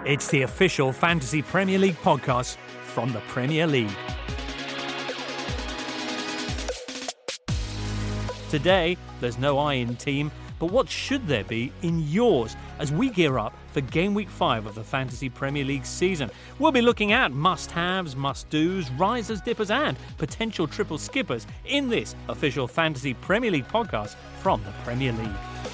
It's the official Fantasy Premier League podcast from the Premier League. Today, there's no I in team, but what should there be in yours as we gear up for Game Week 5 of the Fantasy Premier League season? We'll be looking at must-haves, must-dos, risers, dippers and potential triple skippers in this official Fantasy Premier League podcast from the Premier League.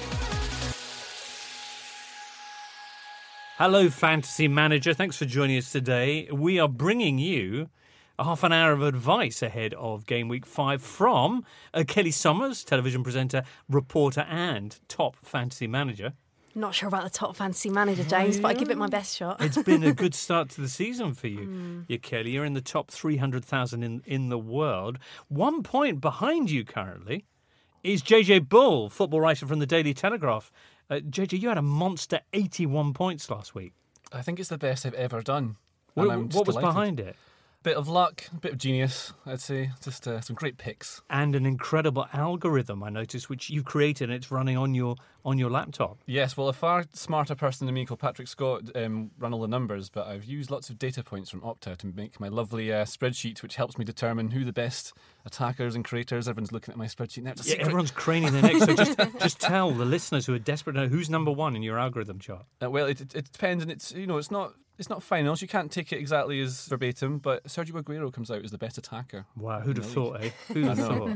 Hello, Fantasy Manager. Thanks for joining us today. We are bringing you a half an hour of advice ahead of Game Week 5 from Kelly Summers, television presenter, reporter and top fantasy manager. Not sure about the top fantasy manager, James, but I give it my best shot. It's been a good start to the season for you. You, Kelly. You're in the top 300,000 in the world. 1 point behind you currently is JJ Bull, football writer from the Daily Telegraph. JJ, you had a monster 81 points last week. I think it's the best I've ever done. What was behind it? Bit of luck, bit of genius, I'd say. Just some great picks. And an incredible algorithm, I noticed, which you created, and it's running on your laptop. Yes, well, a far smarter person than me called Patrick Scott run all the numbers, but I've used lots of data points from Opta to make my lovely spreadsheet, which helps me determine who the best attackers and creators. Everyone's looking at my spreadsheet now. Yeah, everyone's craning their necks. So just tell the listeners who are desperate to know who's number one in your algorithm chart. Well, it depends, and it's not finals. You can't take it exactly as verbatim, but Sergio Aguero comes out as the best attacker. Wow, who'd have thought, eh? Who'd have thought?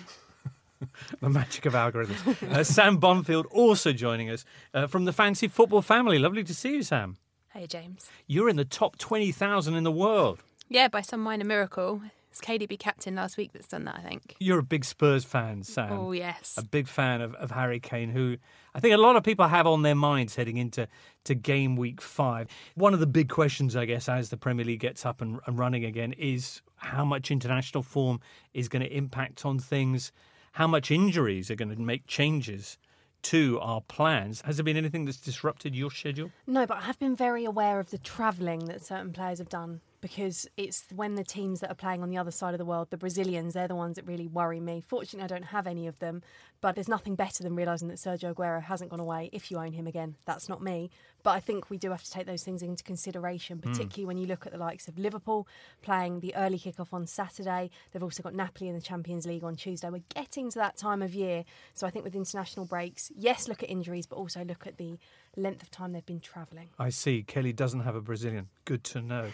The magic of algorithms. Sam Bonfield also joining us from the Fantasy Football family. Lovely to see you, Sam. Hey, James. You're in the top 20,000 in the world. Yeah, by some minor miracle. It's KDB captain last week that's done that, I think. You're a big Spurs fan, Sam. Oh, yes. A big fan of Harry Kane, who I think a lot of people have on their minds heading into Game Week 5. One of the big questions, I guess, as the Premier League gets up and running again is how much international form is going to impact on things, how much injuries are going to make changes to our plans. Has there been anything that's disrupted your schedule? No, but I have been very aware of the travelling that certain players have done, because it's when the teams that are playing on the other side of the world, the Brazilians, they're the ones that really worry me. Fortunately, I don't have any of them, but there's nothing better than realising that Sergio Aguero hasn't gone away. If you own him again, that's not me. But I think we do have to take those things into consideration, particularly when you look at the likes of Liverpool playing the early kick-off on Saturday. They've also got Napoli in the Champions League on Tuesday. We're getting to that time of year. So I think with international breaks, yes, look at injuries, but also look at the length of time they've been travelling. I see. Kelly doesn't have a Brazilian. Good to know.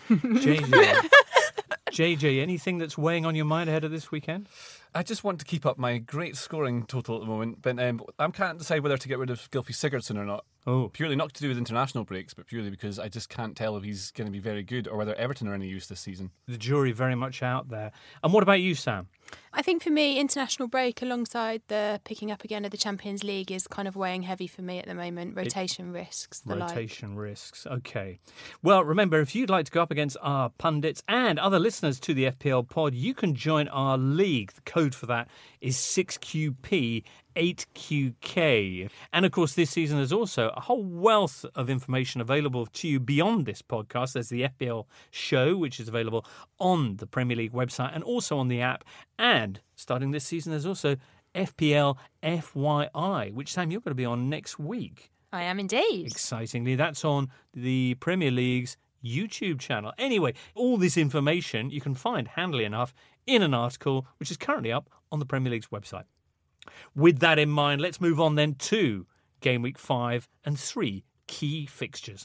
JJ, anything that's weighing on your mind ahead of this weekend? I just want to keep up my great scoring total at the moment, but I can't decide whether to get rid of Gylfi Sigurdsson or not. Oh. Purely not to do with international breaks, but purely because I just can't tell if he's going to be very good or whether Everton are any use this season. The jury very much out there. And what about you, Sam? I think for me, international break alongside the picking up again of the Champions League is kind of weighing heavy for me at the moment. Rotation risks. Rotation risks. Okay. Well, remember, if you'd like to go up against our pundits and other listeners to the FPL pod, you can join our league. The code for that is 6QP. 8QK. And of course, this season there's also a whole wealth of information available to you beyond this podcast. There's the FPL show, which is available on the Premier League website and also on the app. And starting this season, there's also FPL FYI, which, Sam, you're going to be on next week. I am indeed. Excitingly, that's on the Premier League's YouTube channel. Anyway, all this information you can find, handily enough, in an article which is currently up on the Premier League's website. With that in mind, let's move on then to Game Week 5 and 3 key fixtures.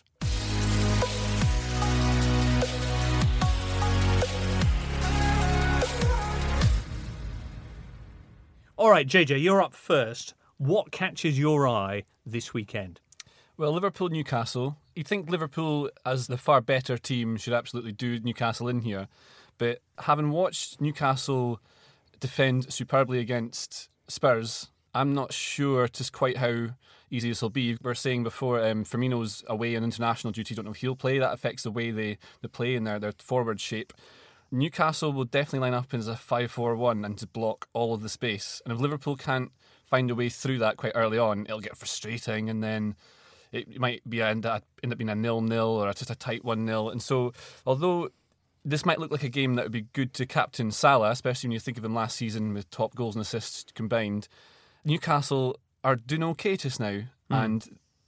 All right, JJ, you're up first. What catches your eye this weekend? Well, Liverpool-Newcastle. You'd think Liverpool, as the far better team, should absolutely do Newcastle in here. But having watched Newcastle defend superbly against Spurs, I'm not sure just quite how easy this will be. We were saying before, Firmino's away on international duty. Don't know if he'll play. That affects the way they play and their forward shape. Newcastle will definitely line up as a 5-4-1 and to block all of the space. And if Liverpool can't find a way through that quite early on, it'll get frustrating, and then it might end up being a 0-0 or just a tight 1-0. And so, although this might look like a game that would be good to captain Salah, especially when you think of him last season with top goals and assists combined. Newcastle are doing okay just now, and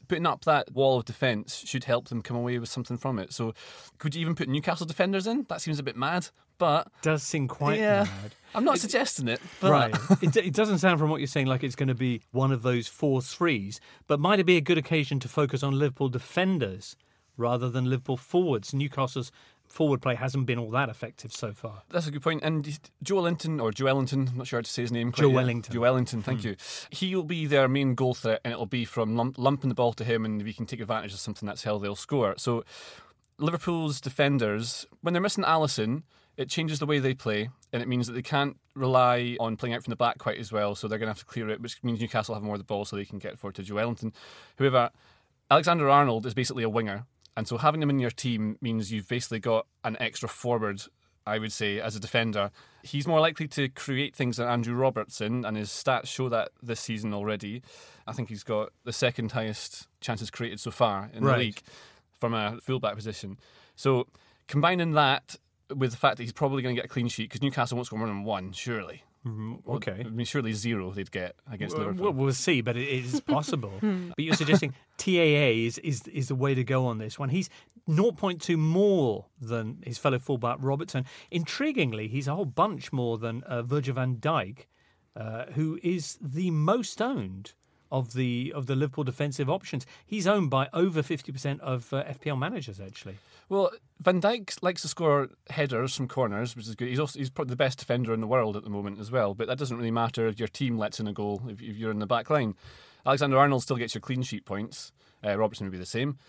putting up that wall of defence should help them come away with something from it. So could you even put Newcastle defenders in? That seems a bit mad, but... Does seem quite mad. I'm not suggesting it. But... Right. It doesn't sound from what you're saying like it's going to be one of those 4-3s, but might it be a good occasion to focus on Liverpool defenders rather than Liverpool forwards? Newcastle's forward play hasn't been all that effective so far. That's a good point. And Joelinton, I'm not sure how to say his name. Joelinton, thank you. He'll be their main goal threat, and it'll be from lumping the ball to him, and if he can take advantage of something, that's how they'll score. So Liverpool's defenders, when they're missing Alisson, it changes the way they play, and it means that they can't rely on playing out from the back quite as well, so they're going to have to clear it, which means Newcastle have more of the ball so they can get forward to Joelinton. However, Alexander-Arnold is basically a winger, and so having him in your team means you've basically got an extra forward, I would say, as a defender. He's more likely to create things than Andrew Robertson, and his stats show that this season already. I think he's got the second highest chances created so far in the league from a fullback position. So combining that with the fact that he's probably going to get a clean sheet, because Newcastle won't score more than one, surely. Okay. I mean, surely 0 they'd get against Liverpool. We'll see, but it is possible. But you're suggesting TAA is the way to go on this one. He's 0.2 more than his fellow fullback Robertson. Intriguingly, he's a whole bunch more than Virgil van Dijk, who is the most owned of the Liverpool defensive options. He's owned by over 50% of FPL managers, actually. Well, Van Dijk likes to score headers from corners, which is good. He's probably the best defender in the world at the moment as well, but that doesn't really matter if your team lets in a goal if you're in the back line. Alexander-Arnold still gets your clean sheet points. Robertson would be the same.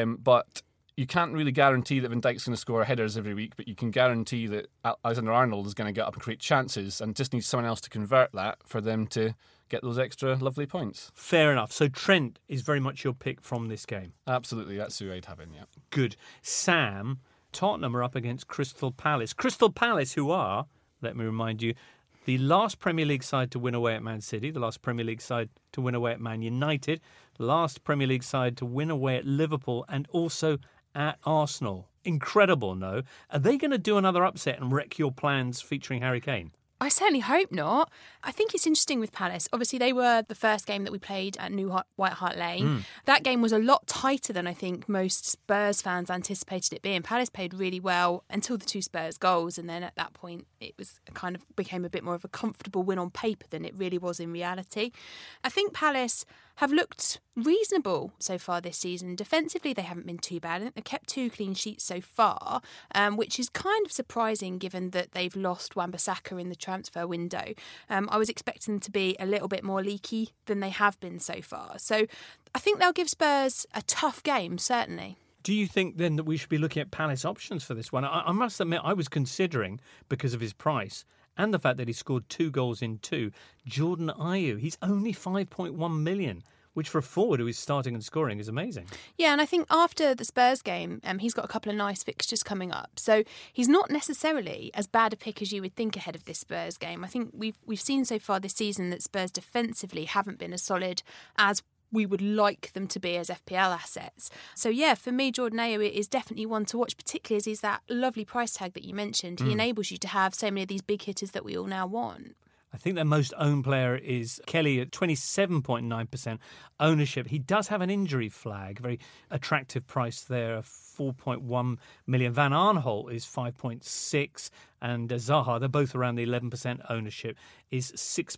But you can't really guarantee that Van Dijk's going to score headers every week, but you can guarantee that Alexander-Arnold is going to get up and create chances, and just needs someone else to convert that for them to get those extra lovely points. Fair enough. So Trent is very much your pick from this game. Absolutely, that's who I'd have in, yeah. Good. Sam, Tottenham are up against Crystal Palace. Crystal Palace, who are, let me remind you, the last Premier League side to win away at Man City, the last Premier League side to win away at Man United, the last Premier League side to win away at Liverpool, and also at Arsenal. Incredible, no? Are they going to do another upset and wreck your plans featuring Harry Kane? I certainly hope not. I think it's interesting with Palace. Obviously, they were the first game that we played at White Hart Lane. That game was a lot tighter than I think most Spurs fans anticipated it being. Palace played really well until the 2 Spurs goals, and then at that point it was kind of became a bit more of a comfortable win on paper than it really was in reality. I think Palace have looked reasonable so far this season. Defensively, they haven't been too bad. I think they've kept 2 clean sheets so far, which is kind of surprising given that they've lost Wan-Bissaka in the transfer window. I was expecting them to be a little bit more leaky than they have been so far. So I think they'll give Spurs a tough game, certainly. Do you think then that we should be looking at Palace options for this one? I must admit, I was considering, because of his price and the fact that he scored 2 goals in 2, Jordan Ayew. He's only 5.1 million, which for a forward who is starting and scoring is amazing. Yeah, and I think after the Spurs game, he's got a couple of nice fixtures coming up. So he's not necessarily as bad a pick as you would think ahead of this Spurs game. I think we've seen so far this season that Spurs defensively haven't been as solid as we would like them to be as FPL assets. So yeah, for me, Jordan Ayew is definitely one to watch, particularly as he's that lovely price tag that you mentioned. He enables you to have so many of these big hitters that we all now want. I think their most owned player is Kelly at 27.9% ownership. He does have an injury flag, very attractive price there, 4.1 million. Van Aanholt is 5.6, and Zaha, they're both around the 11% ownership, is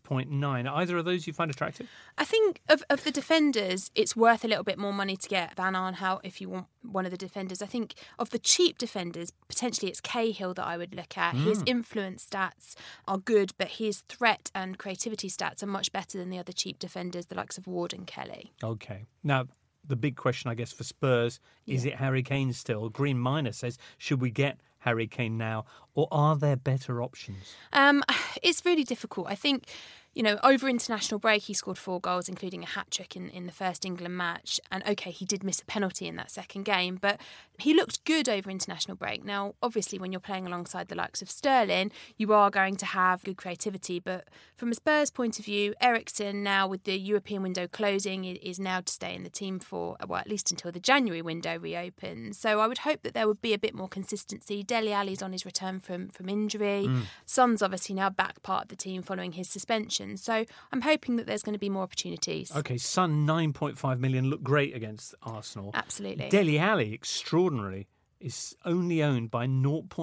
6.9. Either of those you find attractive? I think of the defenders, it's worth a little bit more money to get Van Aanholt if you want one of the defenders. I think of the cheap defenders, potentially it's Cahill that I would look at. His influence stats are good, but his threat and creativity stats are much better than the other cheap defenders, the likes of Ward and Kelly. Okay. Now, the big question, I guess, for Spurs, is it Harry Kane still? Green Miner says, should we get Harry Kane now, or are there better options? It's really difficult. I think, over international break, he scored 4 goals, including a hat-trick in the first England match. And OK, he did miss a penalty in that second game, but he looked good over international break. Now, obviously, when you're playing alongside the likes of Sterling, you are going to have good creativity. But from a Spurs point of view, Eriksen, now with the European window closing, is now to stay in the team for, at least until the January window reopens. So I would hope that there would be a bit more consistency Dele Alli's on his return from injury. Son's obviously now back part of the team following his suspension. So I'm hoping that there's going to be more opportunities. OK, Son, 9.5 million, looked great against Arsenal. Absolutely. Dele Alli, extraordinary, is only owned by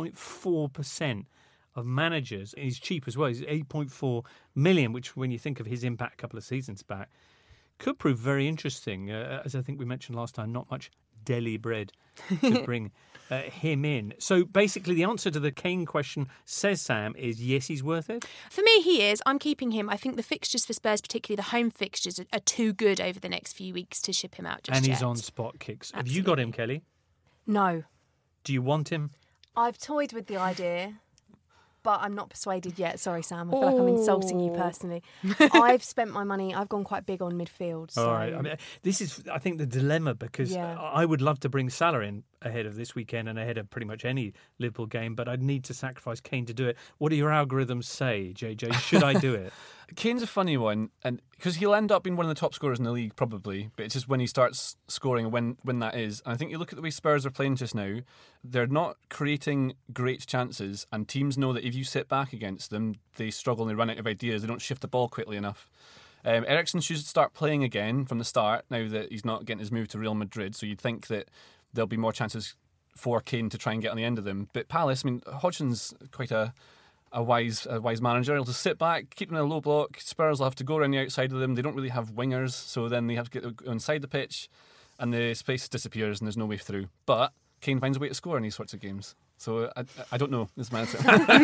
0.4% of managers. He's cheap as well. He's 8.4 million, which when you think of his impact a couple of seasons back, could prove very interesting. As I think we mentioned last time, not much deli bread to bring him in. So basically the answer to the Kane question, says Sam, is yes, he's worth it. For me, he is. I'm keeping him. I think the fixtures for Spurs, particularly the home fixtures, are too good over the next few weeks to ship him out just And yet. he's on spot kicks. Absolutely. Have you got him, Kelly? No. Do you want him? I've toyed with the idea, but I'm not persuaded yet. Sorry, Sam. I feel like I'm insulting you personally. I've spent my money. I've gone quite big on midfield. So. All right. I mean, this is, I think, the dilemma because I would love to bring Salah in ahead of this weekend and ahead of pretty much any Liverpool game, but I'd need to sacrifice Kane to do it. What do your algorithms say, JJ? Should I do it? Kane's a funny one, and because he'll end up being one of the top scorers in the league probably, but it's just when he starts scoring when that is. And I think you look at the way Spurs are playing just now, they're not creating great chances, and teams know that if you sit back against them, they struggle and they run out of ideas. They don't shift the ball quickly enough. Eriksen should start playing again from the start now that he's not getting his move to Real Madrid, so you'd think that there'll be more chances for Kane to try and get on the end of them. But Palace, I mean, Hodgson's quite a wise manager. He'll just sit back, keep them in a low block. Spurs will have to go around the outside of them. They don't really have wingers, so then they have to get inside the pitch, and the space disappears, and there's no way through. But Kane finds a way to score in these sorts of games. So I don't know. This is my answer.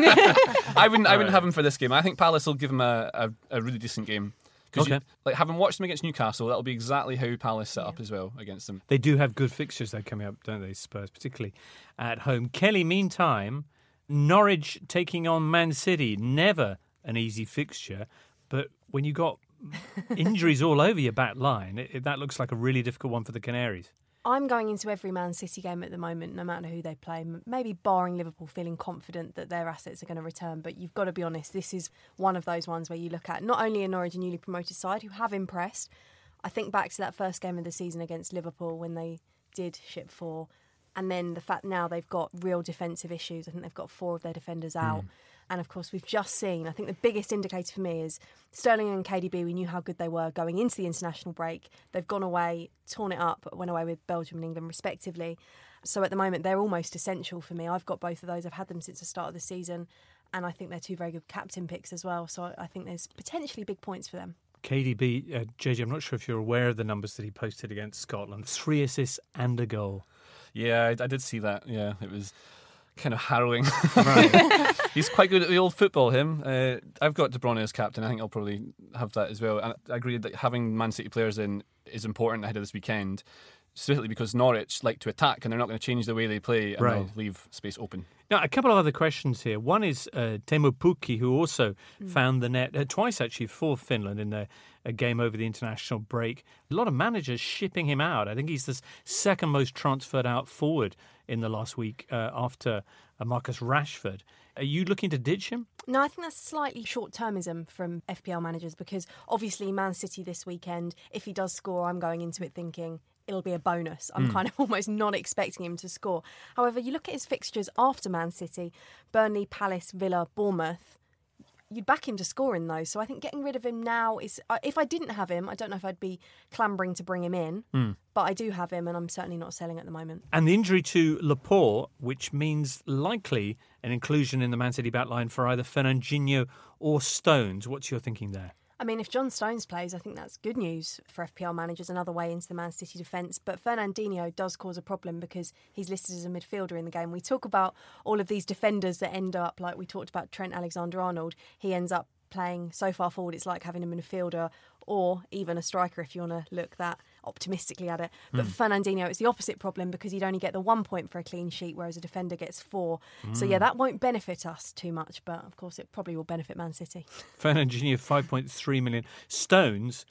I wouldn't have him for this game. I think Palace will give him a really decent game. Okay. Like having watched them against Newcastle, that'll be exactly how Palace set up as well against them. They do have good fixtures though coming up, don't they, Spurs, particularly at home. Kelly, meantime, Norwich taking on Man City, never an easy fixture, but when you got injuries all over your back line, that looks like a really difficult one for the Canaries. I'm going into every Man City game at the moment, no matter who they play, maybe barring Liverpool, feeling confident that their assets are going to return. But you've got to be honest, this is one of those ones where you look at not only a Norwich, a newly promoted side who have impressed. I think back to that first game of the season against Liverpool when they did ship 4. And then the fact now they've got real defensive issues. I think they've got 4 of their defenders out. And of course, we've just seen, I think the biggest indicator for me is Sterling and KDB, we knew how good they were going into the international break. They've gone away, torn it up, went away with Belgium and England respectively. So at the moment, they're almost essential for me. I've got both of those. I've had them since the start of the season. And I think they're 2 very good captain picks as well. So I think there's potentially big points for them. KDB, JJ, I'm not sure if you're aware of the numbers that he posted against Scotland. 3 assists and a goal. Yeah, I did see that. Yeah, it was kind of harrowing. Right. He's quite good at the old football, him. I've got De Bruyne as captain. I think I'll probably have that as well. And I agree that having Man City players in is important ahead of this weekend, specifically because Norwich like to attack and they're not going to change the way they play and they'll leave space open. Now, a couple of other questions here. One is Teemu Pukki, who also found the net twice, actually, for Finland in a game over the international break. A lot of managers shipping him out. I think he's the second most transferred out forward in the last week after Marcus Rashford. Are you looking to ditch him? No, I think that's slightly short-termism from FPL managers because obviously Man City this weekend, if he does score, I'm going into it thinking it'll be a bonus. I'm kind of almost not expecting him to score. However, you look at his fixtures after Man City, Burnley, Palace, Villa, Bournemouth, you'd back him to score in those. So I think getting rid of him now is... if I didn't have him, I don't know if I'd be clambering to bring him in, but I do have him and I'm certainly not selling at the moment. And the injury to Laporte, which means likely an inclusion in the Man City backline for either Fernandinho or Stones. What's your thinking there? I mean, if John Stones plays, I think that's good news for FPL managers, another way into the Man City defence. But Fernandinho does cause a problem because he's listed as a midfielder in the game. We talk about all of these defenders that end up, like we talked about Trent Alexander-Arnold, he ends up playing so far forward, it's like having a midfielder or even a striker if you want to look that optimistically at it. But for Fernandinho, it's the opposite problem because he'd only get the 1 point for a clean sheet, whereas a defender gets 4. So yeah, that won't benefit us too much, but of course it probably will benefit Man City. Fernandinho, 5.3 million. Stones,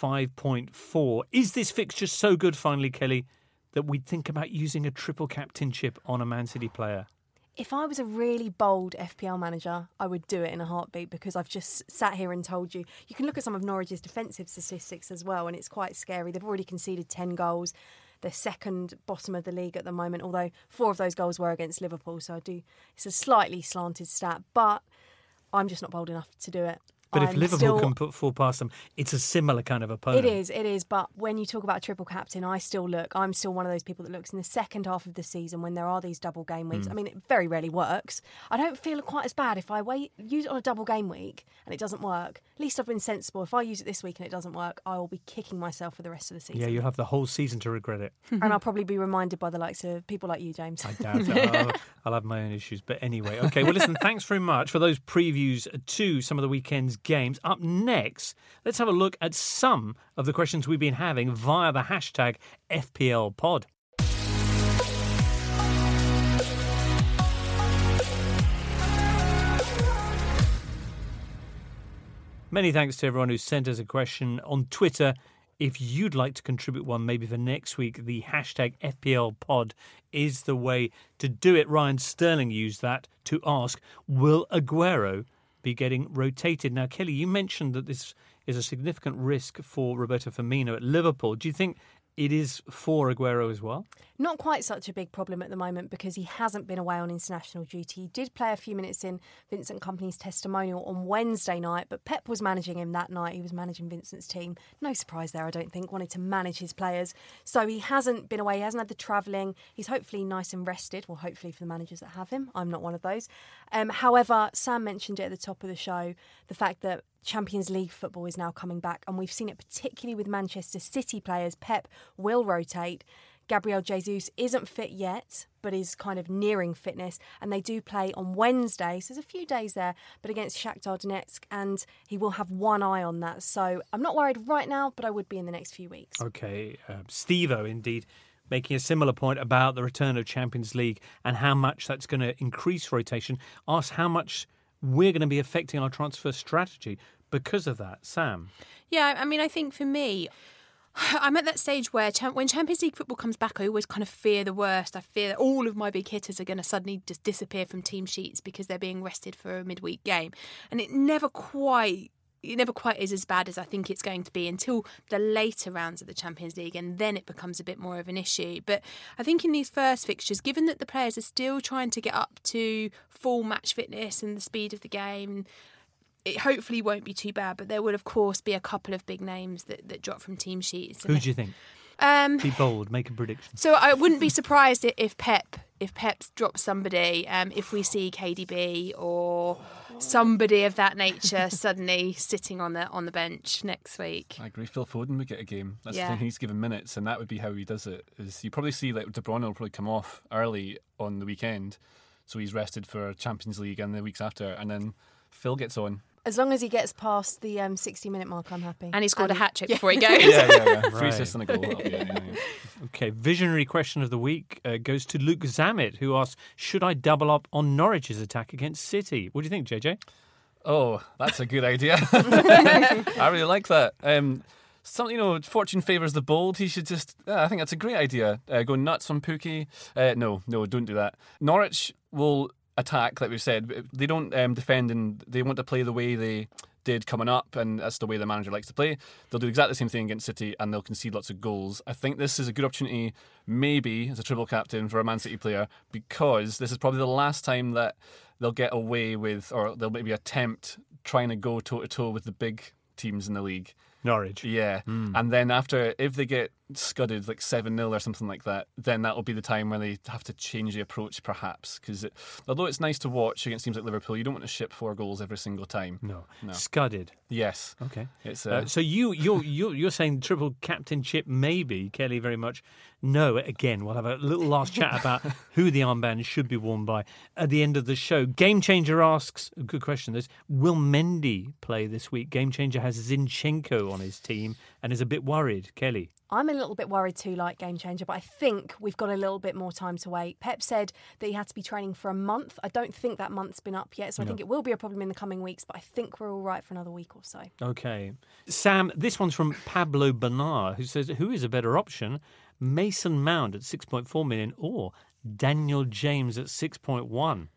5.4. Is this fixture so good, finally, Kelly, that we'd think about using a triple captainship on a Man City player? If I was a really bold FPL manager, I would do it in a heartbeat because I've just sat here and told you. You can look at some of Norwich's defensive statistics as well, and it's quite scary. They've already conceded 10 goals. They're second bottom of the league at the moment, although 4 of those goals were against Liverpool. So it's a slightly slanted stat, but I'm just not bold enough to do it. But if Liverpool can put 4 past them, it's a similar kind of opponent. It is. But when you talk about a triple captain, I'm still one of those people that looks in the second half of the season when there are these double game weeks. I mean, it very rarely works. I don't feel quite as bad if I use it on a double game week and it doesn't work. At least I've been sensible. If I use it this week and it doesn't work, I will be kicking myself for the rest of the season. Yeah, you'll have the whole season to regret it. And I'll probably be reminded by the likes of people like you, James. I doubt it. I'll have my own issues. But anyway, okay. Well, listen, thanks very much for those previews to some of the weekend's games. Up next, let's have a look at some of the questions we've been having via the hashtag FPLPod. Many thanks to everyone who sent us a question on Twitter. If you'd like to contribute one maybe for next week, the hashtag FPLPod is the way to do it. Ryan Sterling used that to ask, will Aguero be getting rotated? Now, Kelly, you mentioned that this is a significant risk for Roberto Firmino at Liverpool. Do you think it is for Aguero as well? Not quite such a big problem at the moment because he hasn't been away on international duty. He did play a few minutes in Vincent Kompany's testimonial on Wednesday night, but Pep was managing him that night. He was managing Vincent's team. No surprise there, I don't think. Wanted to manage his players. So he hasn't been away. He hasn't had the travelling. He's hopefully nice and rested. Well, hopefully for the managers that have him. I'm not one of those. However, Sam mentioned it at the top of the show, the fact that Champions League football is now coming back, and we've seen it particularly with Manchester City players. Pep will rotate. Gabriel Jesus isn't fit yet, but is kind of nearing fitness, and they do play on Wednesday, so there's a few days there, but against Shakhtar Donetsk, and he will have one eye on that. So I'm not worried right now, but I would be in the next few weeks. Okay, Steve-O, indeed, making a similar point about the return of Champions League and how much that's going to increase rotation, asks how much we're going to be affecting our transfer strategy because of that. Sam? Yeah, I mean, I think for me, I'm at that stage where when Champions League football comes back, I always kind of fear the worst. I fear that all of my big hitters are going to suddenly just disappear from team sheets because they're being rested for a midweek game. And it never quite is as bad as I think it's going to be until the later rounds of the Champions League, and then it becomes a bit more of an issue. But I think in these first fixtures, given that the players are still trying to get up to full match fitness and the speed of the game, it hopefully won't be too bad, but there will, of course, be a couple of big names that drop from team sheets. Who do you think? Be bold, make a prediction. So I wouldn't be surprised if Pep drops somebody, if we see KDB or somebody of that nature suddenly sitting on the bench next week. I agree. Phil Foden would get a game. That's the thing. He's given minutes, and that would be how he does it. Is you probably see like De Bruyne will probably come off early on the weekend, so he's rested for Champions League and the weeks after, and then Phil gets on. As long as he gets past the 60-minute mark, I'm happy. And he scored a hat-trick before he goes. Yeah. 3 Right. assists and a goal. Okay, visionary question of the week goes to Luke Zammit, who asks, should I double up on Norwich's attack against City? What do you think, JJ? Oh, that's a good idea. I really like that. Fortune favours the bold. He should just... I think that's a great idea. Go nuts on Pukki. No, don't do that. Norwich will attack, like we've said. They don't defend, and they want to play the way they did coming up, and that's the way the manager likes to play. They'll do exactly the same thing against City, and they'll concede lots of goals. I think this is a good opportunity, maybe as a triple captain for a Man City player, because this is probably the last time that they'll get away with, or they'll maybe attempt trying to go toe-to-toe with the big teams in the league. Norwich. Yeah. And then after, if they get scudded like 7-0 or something like that, then that will be the time when they have to change the approach, perhaps. Because although it's nice to watch against teams like Liverpool, you don't want to ship 4 goals every single time. No. Scudded. Yes. Okay. It's so you're saying triple captainship maybe, Kelly, very much. No, again, we'll have a little last chat about who the armband should be worn by at the end of the show. Game Changer asks, a good question this, will Mendy play this week? Game Changer has Zinchenko on his team and is a bit worried. Kelly? I'm a little bit worried too, like Game Changer, but I think we've got a little bit more time to wait. Pep said that he had to be training for a month. I don't think that month's been up yet, so I think it will be a problem in the coming weeks, but I think we're all right for another week or so. Okay. Sam, this one's from Pablo Bernard, who says, who is a better option, Mason Mount at 6.4 million or Daniel James at 6.1?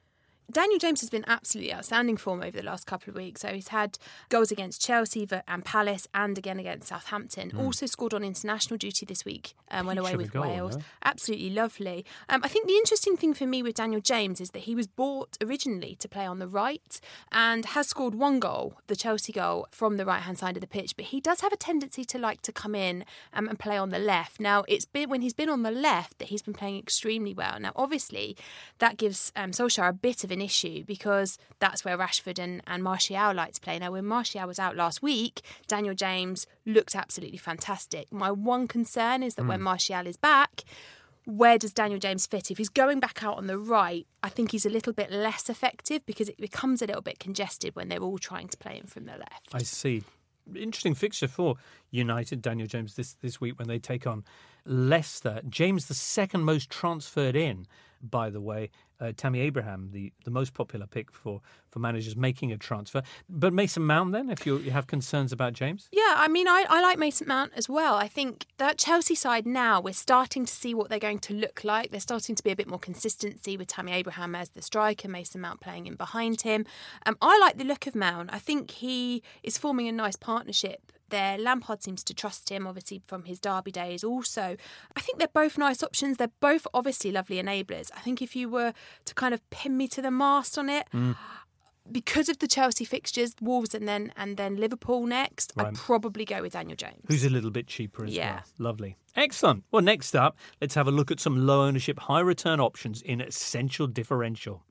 Daniel James has been absolutely outstanding form over the last couple of weeks. So he's had goals against Chelsea and Palace and again against Southampton. Also scored on international duty this week when away with Wales. No? Absolutely lovely. I think the interesting thing for me with Daniel James is that he was bought originally to play on the right and has scored one goal, the Chelsea goal, from the right-hand side of the pitch. But he does have a tendency to like to come in and play on the left. Now, it's been when he's been on the left that he's been playing extremely well. Now, obviously, that gives Solskjaer a bit of an issue because that's where Rashford and Martial like to play. Now, when Martial was out last week, Daniel James looked absolutely fantastic. My one concern is that when Martial is back, where does Daniel James fit? If he's going back out on the right, I think he's a little bit less effective because it becomes a little bit congested when they're all trying to play him from the left. I see. Interesting fixture for United, Daniel James, this week when they take on Leicester. James, the second most transferred in, by the way. Tammy Abraham, the most popular pick for managers making a transfer. But Mason Mount then, if you have concerns about James? Yeah, I mean, I like Mason Mount as well. I think that Chelsea side now, we're starting to see what they're going to look like. There's starting to be a bit more consistency with Tammy Abraham as the striker, Mason Mount playing in behind him. I like the look of Mount. I think he is forming a nice partnership there. Lampard seems to trust him, obviously, from his Derby days also. I think they're both nice options. They're both obviously lovely enablers. I think if you were to kind of pin me to the mast on it, because of the Chelsea fixtures, Wolves and then Liverpool next, right, I'd probably go with Daniel James. Who's a little bit cheaper as well. Lovely. Excellent. Well, next up, let's have a look at some low ownership, high return options in Essential Differential.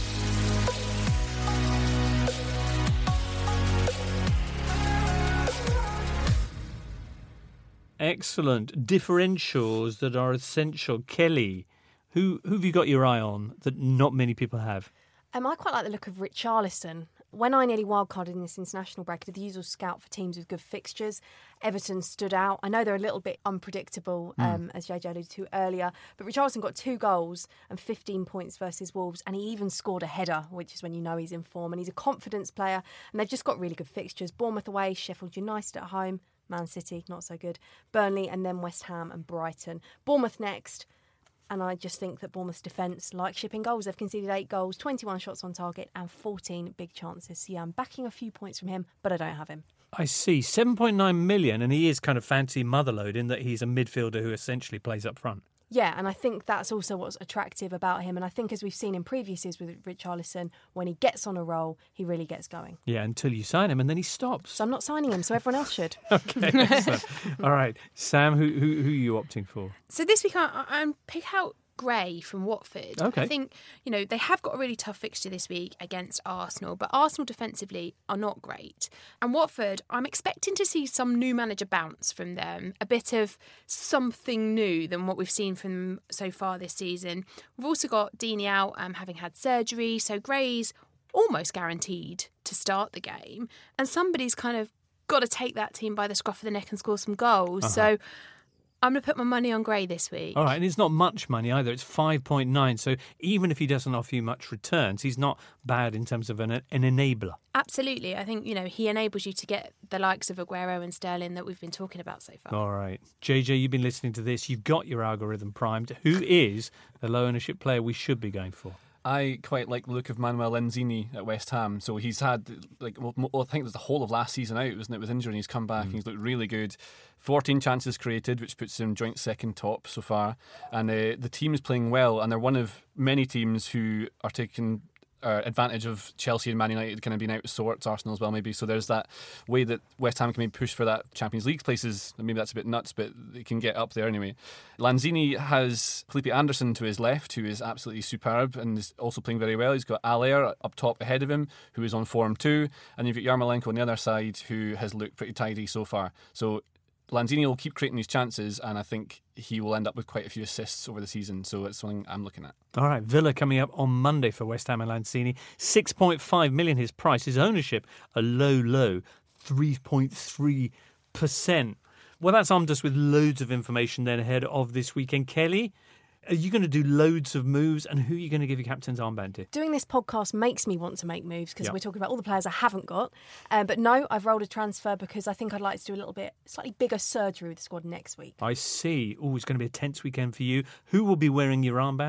Excellent. Differentials that are essential. Kelly, who have you got your eye on that not many people have? I quite like the look of Richarlison. When I nearly wildcarded in this international break, I did the usual scout for teams with good fixtures. Everton stood out. I know they're a little bit unpredictable, as JJ alluded to earlier, but Richarlison got 2 goals and 15 points versus Wolves, and he even scored a header, which is when you know he's in form. And he's a confidence player, and they've just got really good fixtures. Bournemouth away, Sheffield United at home, Man City, not so good, Burnley, and then West Ham and Brighton. Bournemouth next. And I just think that Bournemouth's defence like shipping goals. They've conceded 8 goals, 21 shots on target and 14 big chances. So yeah, I'm backing a few points from him, but I don't have him. I see. 7.9 million, and he is kind of fancy motherload in that he's a midfielder who essentially plays up front. Yeah, and I think that's also what's attractive about him. And I think as we've seen in previous years with Richarlison, when he gets on a roll, he really gets going. Yeah, until you sign him and then he stops. So I'm not signing him, so everyone else should. Okay, excellent. All right, Sam, who are you opting for? So this week I'm pick out Gray from Watford. Okay. I think, they have got a really tough fixture this week against Arsenal, but Arsenal defensively are not great. And Watford, I'm expecting to see some new manager bounce from them, a bit of something new than what we've seen from them so far this season. We've also got Deeney out having had surgery, so Gray's almost guaranteed to start the game. And somebody's kind of got to take that team by the scruff of the neck and score some goals. So I'm going to put my money on Gray this week. All right, and it's not much money either. It's 5.9. So even if he doesn't offer you much returns, he's not bad in terms of an enabler. Absolutely. I think, he enables you to get the likes of Aguero and Sterling that we've been talking about so far. All right. JJ, you've been listening to this. You've got your algorithm primed. Who is the low ownership player we should be going for? I quite like the look of Manuel Lanzini at West Ham. So he's had, I think it was the whole of last season out, wasn't it, with injury, and he's come back and he's looked really good. 14 chances created, which puts him joint second top so far. And the team is playing well, and they're one of many teams who are taking advantage of Chelsea and Man United kind of being out of sorts, Arsenal as well maybe. So there's that way that West Ham can maybe push for that Champions League places. Maybe that's a bit nuts, but they can get up there anyway. Lanzini has Felipe Anderson to his left, who is absolutely superb and is also playing very well. He's got Allaire up top ahead of him, who is on form too, and you've got Yarmolenko on the other side, who has looked pretty tidy so far. So Lanzini will keep creating these chances, and I think he will end up with quite a few assists over the season, so it's something I'm looking at. All right, Villa coming up on Monday for West Ham and Lanzini. 6.5 million his price. His ownership, a low 3.3%. Well, that's armed us with loads of information then ahead of this weekend. Kelly, are you going to do loads of moves, and who are you going to give your captain's armband to? Doing this podcast makes me want to make moves because we're talking about all the players I haven't got. But no, I've rolled a transfer because I think I'd like to do a little bit, slightly bigger surgery with the squad next week. I see. Oh, it's going to be a tense weekend for you. Who will be wearing your armband?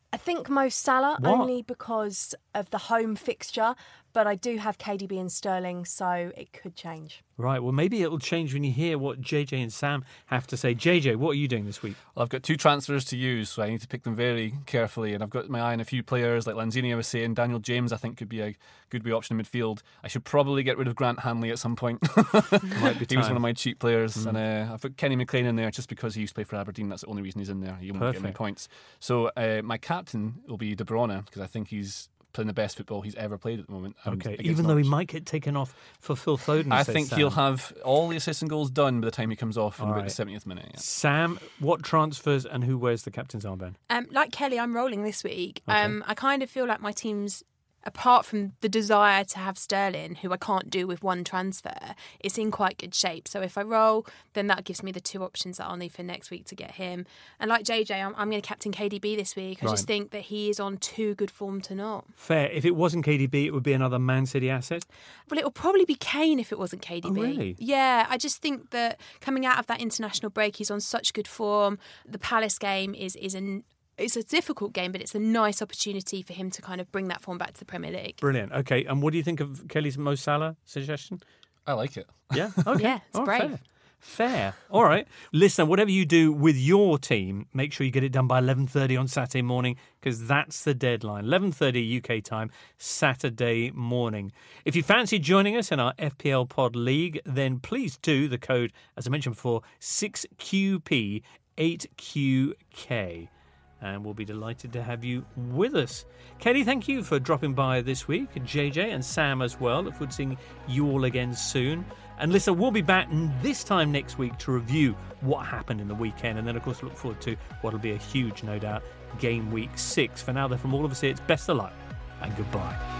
I think Mo Salah, What? only because of the home fixture, but I do have KDB and Sterling, so it could change. Right, well, maybe it'll change when you hear what JJ and Sam have to say. JJ, what are you doing this week? Well, I've got 2 transfers to use, so I need to pick them very carefully. And I've got my eye on a few players, like Lanzini, I was saying. Daniel James, I think, could be a good wee option in midfield. I should probably get rid of Grant Hanley at some point. Might be He was time. one of my cheap players. And I've got Kenny McLean in there just because he used to play for Aberdeen. That's the only reason he's in there. He won't get any Perfect. points. So my captain will be De Bruyne, because I think he's playing the best football he's ever played at the moment. And Okay, against even though he Norwich. might get taken off for Phil Foden. I says think Sam. he'll have all the assists and goals done by the time he comes off in All about right. the 70th minute. Yeah. Sam, what transfers and who wears the captain's armband? Like Kelly, I'm rolling this week. Okay. I kind of feel like my team's, apart from the desire to have Sterling, who I can't do with one transfer, it's in quite good shape. So if I roll, then that gives me the 2 options that I'll need for next week to get him. And like JJ, I'm going to captain KDB this week. I Right. just think that he is on too good form to not. Fair. If it wasn't KDB, it would be another Man City asset. Well, it'll probably be Kane if it wasn't KDB. Oh, really? Yeah, I just think that coming out of that international break, he's on such good form. The Palace game it's a difficult game, but it's a nice opportunity for him to kind of bring that form back to the Premier League. Brilliant. Okay, and what do you think of Kelly's Mo Salah suggestion? I like it. Yeah? Okay. Yeah, it's All right, brave. Fair. All right. Listen, whatever you do with your team, make sure you get it done by 11:30 on Saturday morning, because that's the deadline. 11:30 UK time, Saturday morning. If you fancy joining us in our FPL Pod League, then please do. The code, as I mentioned before, 6QP8QK. And we'll be delighted to have you with us. Kelly, thank you for dropping by this week. JJ and Sam as well. Look forward to seeing you all again soon. And listen, we'll be back this time next week to review what happened in the weekend. And then, of course, look forward to what will be a huge, no doubt, game week 6. For now, though, from all of us here, it's best of luck and goodbye.